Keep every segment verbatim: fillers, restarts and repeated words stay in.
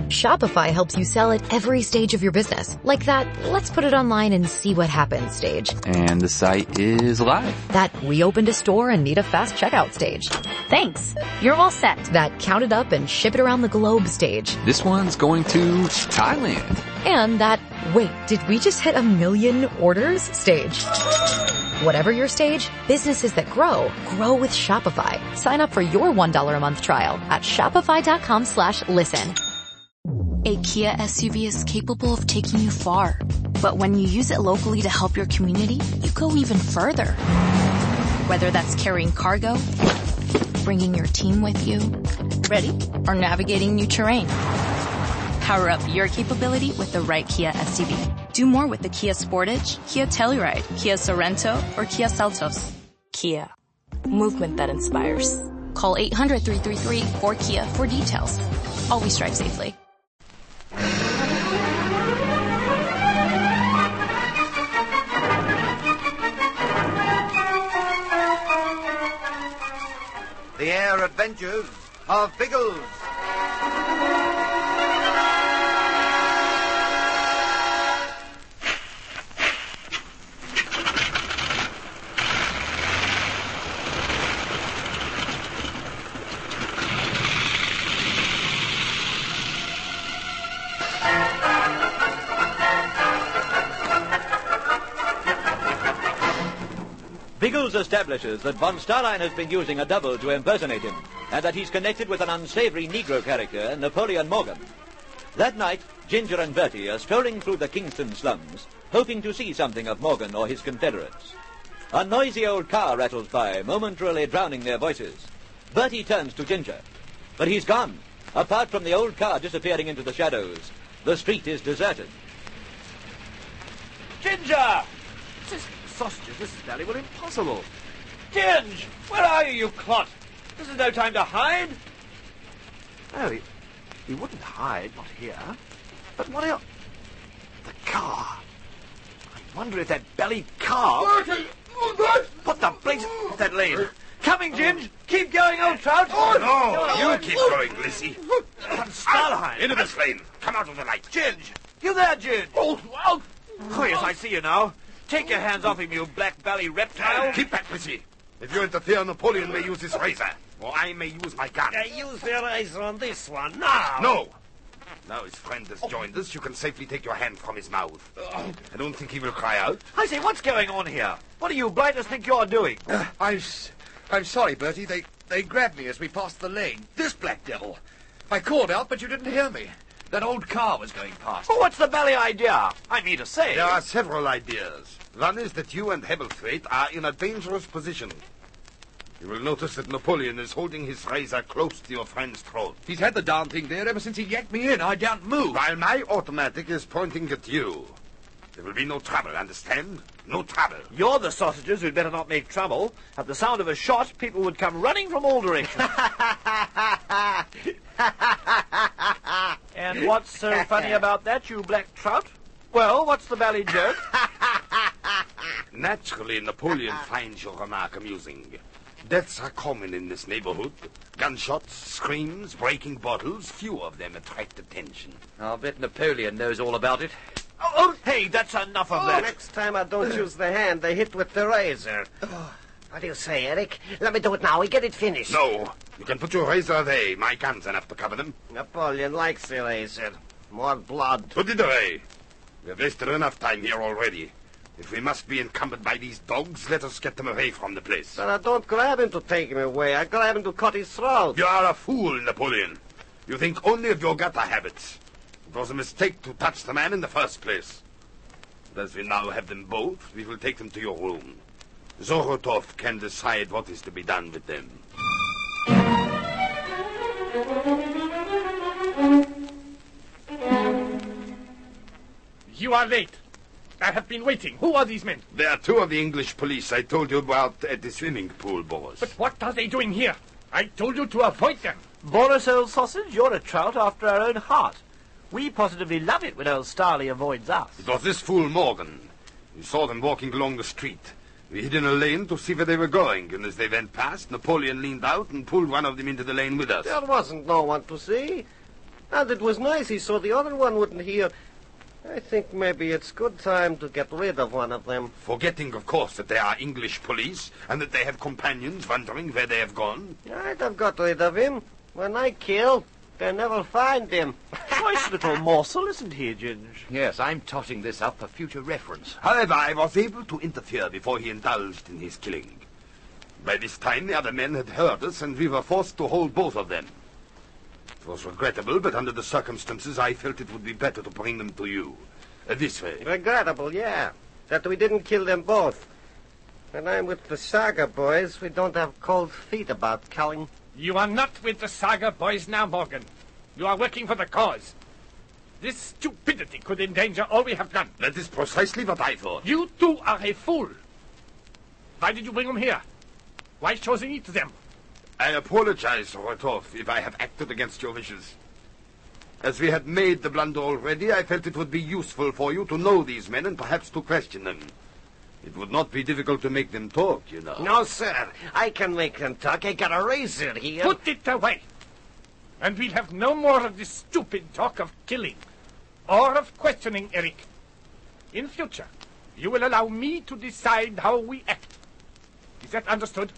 Shopify helps you sell at every stage of your business. Like that, let's put it online and see what happens stage. And the site is live. That we opened a store and need a fast checkout stage. Thanks. You're all set. That count it up and ship it around the globe stage. This one's going to Thailand. And that, wait, did we just hit a million orders stage? Whatever your stage, businesses that grow, grow with Shopify. Sign up for your one dollar a month trial at shopify.com slash listen. A Kia S U V is capable of taking you far. But when you use it locally to help your community, you go even further. Whether that's carrying cargo, bringing your team with you, ready, or navigating new terrain. Power up your capability with the right Kia S U V. Do more with the Kia Sportage, Kia Telluride, Kia Sorento, or Kia Seltos. Kia. Movement that inspires. Call eight hundred, three three three, four Kia for details. Always drive safely. The Air Adventures of Biggles. Biggles establishes that von Starline has been using a double to impersonate him, and that he's connected with an unsavory Negro character, Napoleon Morgan. That night, Ginger and Bertie are strolling through the Kingston slums, hoping to see something of Morgan or his Confederates. A noisy old car rattles by, momentarily drowning their voices. Bertie turns to Ginger, but he's gone. Apart from the old car disappearing into the shadows, the street is deserted. Ginger! This is sausages, this is very well impossible. Ginge! Where are you, you clot? This is no time to hide. Oh, he, he wouldn't hide, not here. But what else? The car. I wonder if that belly car... What the blazes is that lane? Coming, Ginge! Keep going, old trout! No, you keep going, Lissy. Von Starline! Into this lane. Come out of the light. Ginge! You there, Ginge? Oh, oh, yes, I see you now. Take your hands off him, you black-belly reptile. Keep back, Lissy. If you interfere, Napoleon may use his razor. Or I may use my gun. Uh, use the razor on this one, now. No. Now his friend has joined us, you can safely take your hand from his mouth. I don't think he will cry out. I say, what's going on here? What do you blighters think you're doing? Uh, I'm, s- I'm sorry, Bertie. They, they grabbed me as we passed the lane. This black devil. I called out, but you didn't hear me. That old car was going past. Well, what's the belly idea? I mean to say... There are several ideas. One is that you and Hebblethwaite are in a dangerous position. You will notice that Napoleon is holding his razor close to your friend's throat. He's had the darn thing there ever since he yanked me in. I daren't move. While my automatic is pointing at you. There will be no trouble, understand? No trouble. You're the sausages who'd better not make trouble. At the sound of a shot, people would come running from all directions. And what's so funny about that, you black trout? Well, what's the bally joke? Naturally, Napoleon finds your remark amusing. Deaths are common in this neighborhood. Gunshots, screams, breaking bottles, few of them attract attention. I'll bet Napoleon knows all about it. Oh, oh hey, that's enough of oh, that. Next time I don't use the hand, I hit with the razor. What do you say, Eric? Let me do it now. We get it finished. No. You can put your razor away. My gun's enough to cover them. Napoleon likes the razor. More blood. Put it away. We've wasted enough time here already. If we must be encumbered by these dogs, let us get them away from the place. But I don't grab him to take him away. I grab him to cut his throat. You are a fool, Napoleon. You think only of your gutter habits. It was a mistake to touch the man in the first place. But as we now have them both, we will take them to your room. Zorotov can decide what is to be done with them. You are late. I have been waiting. Who are these men? They are two of the English police I told you about at the swimming pool, Boris. But what are they doing here? I told you to avoid them. Boris, old sausage, you're a trout after our own heart. We positively love it when old Starley avoids us. It was this fool Morgan. We saw them walking along the street. We hid in a lane to see where they were going, and as they went past, Napoleon leaned out and pulled one of them into the lane with us. There wasn't no one to see. And it was nice he saw the other one wouldn't hear. I think maybe it's good time to get rid of one of them. Forgetting, of course, that they are English police and that they have companions wondering where they have gone. I'd have got rid of him. When I kill, they never find him. Nice little morsel, isn't he, Ginge? Yes, I'm totting this up for future reference. However, I was able to interfere before he indulged in his killing. By this time, the other men had heard us, and we were forced to hold both of them. It was regrettable, but under the circumstances, I felt it would be better to bring them to you. Uh, this way. Regrettable, yeah. That we didn't kill them both. When I'm with the Saga boys, we don't have cold feet about killing. You are not with the Saga boys now, Morgan. You are working for the cause. This stupidity could endanger all we have done. That is precisely what I thought. You too are a fool. Why did you bring them here? Why choosing it to them? I apologize, Rotov, if I have acted against your wishes. As we had made the blunder already, I felt it would be useful for you to know these men and perhaps to question them. It would not be difficult to make them talk, you know. No, sir. I can make them talk. I got a razor here. Put it away. And we'll have no more of this stupid talk of killing or of questioning Eric. In future, you will allow me to decide how we act. Is that understood?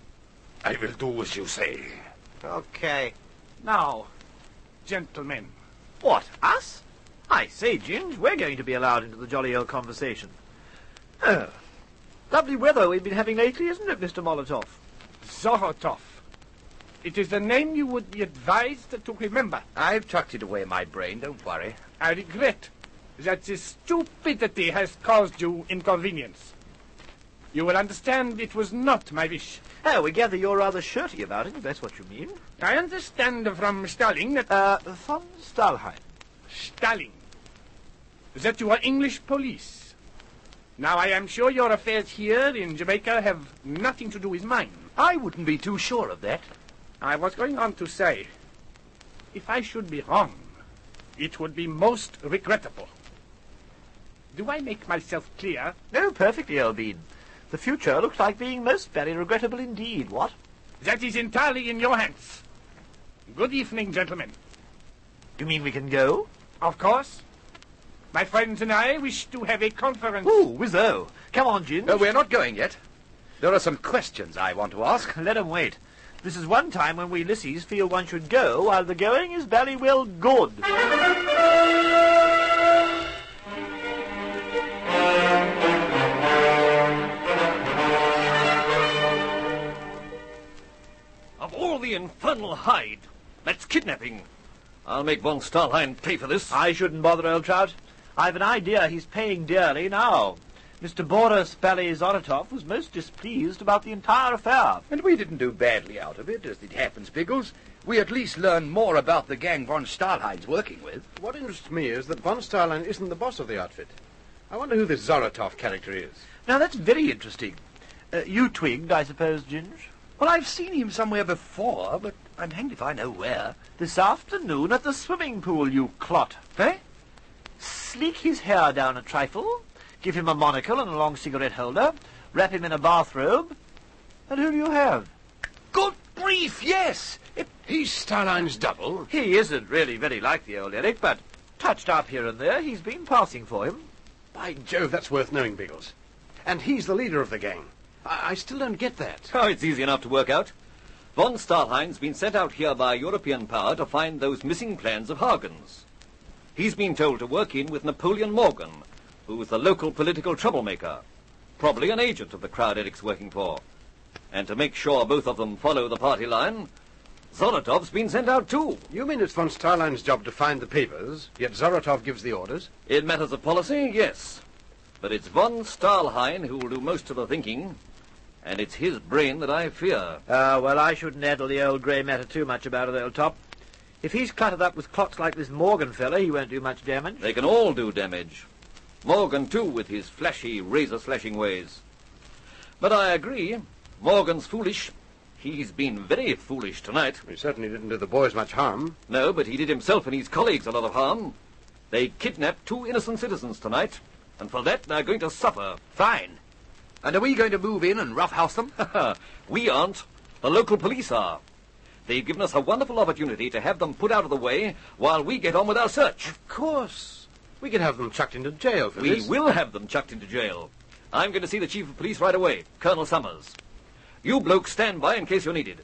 I will do as you say. Okay. Now, gentlemen. What, us? I say, Ginge, we're going to be allowed into the jolly old conversation. Oh, lovely weather we've been having lately, isn't it, Mister Molotov? Zorotov. It is the name you would be advised to remember. I've tucked it away in my brain, don't worry. I regret that this stupidity has caused you inconvenience. You will understand it was not my wish. Oh, we gather you're rather shirty about it, if that's what you mean. I understand from Stalin that... Uh, von Stahlheim. Stalin. That you are English police. Now, I am sure your affairs here in Jamaica have nothing to do with mine. I wouldn't be too sure of that. I was going on to say, if I should be wrong, it would be most regrettable. Do I make myself clear? No, perfectly, Elbean. The future looks like being most very regrettable indeed, what? That is entirely in your hands. Good evening, gentlemen. You mean we can go? Of course. My friends and I wish to have a conference. Ooh, Wizzo. Come on, Ginge. Uh, we're not going yet. There are some questions I want to ask. Let 'em wait. This is one time when we lissies feel one should go while the going is very well good. Of all the infernal hide, that's kidnapping. I'll make von Stahlheim pay for this. I shouldn't bother, old trout. I've an idea he's paying dearly now. Mister Boris Bally-Zorotov was most displeased about the entire affair. And we didn't do badly out of it, as it happens, Biggles. We at least learned more about the gang von Stahlheim's working with. What interests me is that von Stahlheim isn't the boss of the outfit. I wonder who this Zorotov character is. Now, that's very interesting. Uh, you twigged, I suppose, Ginge? Well, I've seen him somewhere before, but I'm hanged if I know where. This afternoon at the swimming pool, you clot. Eh? Sleek his hair down a trifle, give him a monocle and a long cigarette holder, wrap him in a bathrobe, and who do you have? Good grief, yes! It... He's Stahlheim's double. He isn't really very like the old Eric, but touched up here and there, he's been passing for him. By Jove, that's worth knowing, Biggles. And he's the leader of the gang. I, I still don't get that. Oh, it's easy enough to work out. Von Stahlheim's been sent out here by European power to find those missing plans of Hagen's. He's been told to work in with Napoleon Morgan, who's the local political troublemaker, probably an agent of the crowd Eric's working for. And to make sure both of them follow the party line, Zorotov's been sent out too. You mean it's von Stahlheim's job to find the papers, yet Zorotov gives the orders? In matters of policy, yes. But it's von Stahlheim who will do most of the thinking, and it's his brain that I fear. Ah, uh, well, I shouldn't addle the old grey matter too much about it, old top. If he's cluttered up with clots like this Morgan fella, he won't do much damage. They can all do damage. Morgan, too, with his flashy, razor-slashing ways. But I agree, Morgan's foolish. He's been very foolish tonight. He certainly didn't do the boys much harm. No, but he did himself and his colleagues a lot of harm. They kidnapped two innocent citizens tonight, and for that they're going to suffer. Fine. And are we going to move in and roughhouse them? We aren't. The local police are. They've given us a wonderful opportunity to have them put out of the way while we get on with our search. Of course. We can have them chucked into jail for we this. We will have them chucked into jail. I'm going to see the Chief of Police right away, Colonel Summers. You blokes stand by in case you're needed.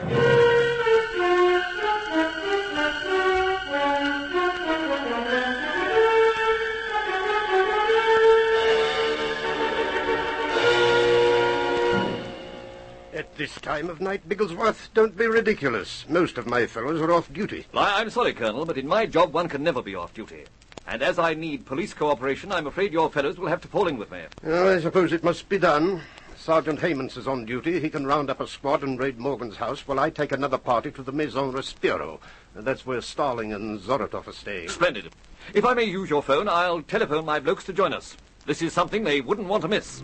At this time of night, Bigglesworth, don't be ridiculous. Most of my fellows are off duty. I, I'm sorry, Colonel, but in my job one can never be off duty. And as I need police cooperation, I'm afraid your fellows will have to fall in with me. Well, I suppose it must be done. Sergeant Haymans is on duty. He can round up a squad and raid Morgan's house while I take another party to the Maison Respiro. That's where Starling and Zoratov are staying. Splendid. If I may use your phone, I'll telephone my blokes to join us. This is something they wouldn't want to miss.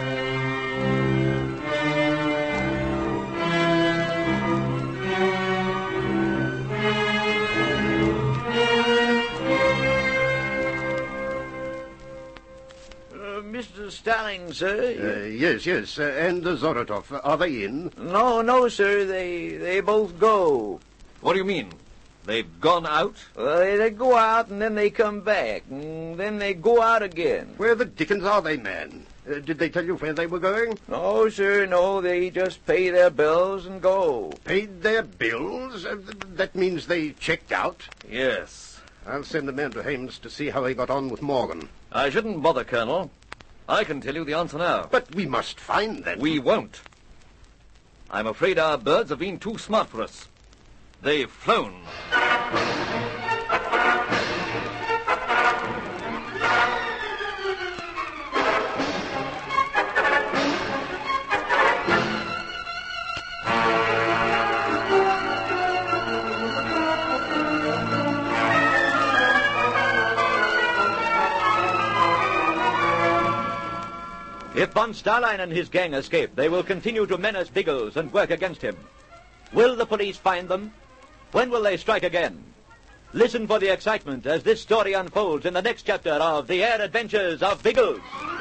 Mister Starling, sir? Uh, yes, yes. Uh, and uh, Zoratov, are they in? No, no, sir. They they both go. What do you mean? They've gone out? Well, they, they go out and then they come back. And then they go out again. Where the dickens are they, man? Uh, did they tell you where they were going? No, sir, no. They just pay their bills and go. Paid their bills? Uh, th- that means they checked out? Yes. I'll send the man to Hames to see how he got on with Morgan. I shouldn't bother, Colonel. I can tell you the answer now. But we must find them. We won't. I'm afraid our birds have been too smart for us. They've flown. If von Starline and his gang escape, they will continue to menace Biggles and work against him. Will the police find them? When will they strike again? Listen for the excitement as this story unfolds in the next chapter of The Air Adventures of Biggles.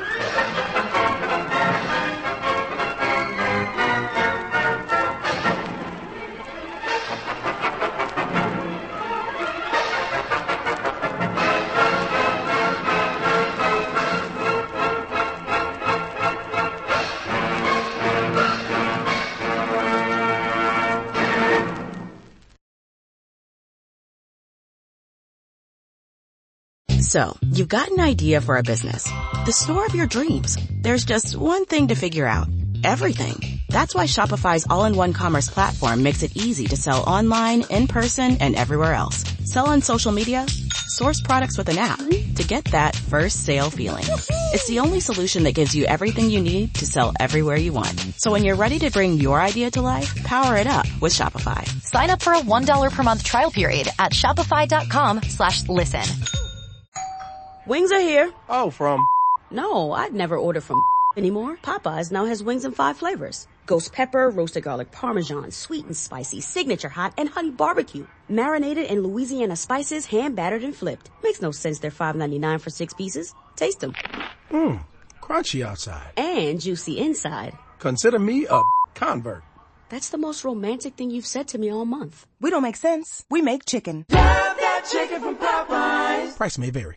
So, you've got an idea for a business. The store of your dreams. There's just one thing to figure out. Everything. That's why Shopify's all-in-one commerce platform makes it easy to sell online, in person, and everywhere else. Sell on social media. Source products with an app to get that first sale feeling. It's the only solution that gives you everything you need to sell everywhere you want. So when you're ready to bring your idea to life, power it up with Shopify. Sign up for a one dollar per month trial period at shopify.com slash listen. Wings are here. Oh, from? No, I'd never order from anymore. Popeyes now has wings in five flavors. Ghost pepper, roasted garlic parmesan, sweet and spicy, signature hot, and honey barbecue. Marinated in Louisiana spices, hand battered and flipped. Makes no sense they're five ninety-nine for six pieces. Taste them. Mmm, crunchy outside. And juicy inside. Consider me a convert. That's the most romantic thing you've said to me all month. We don't make sense. We make chicken. Love that chicken from Popeyes. Price may vary.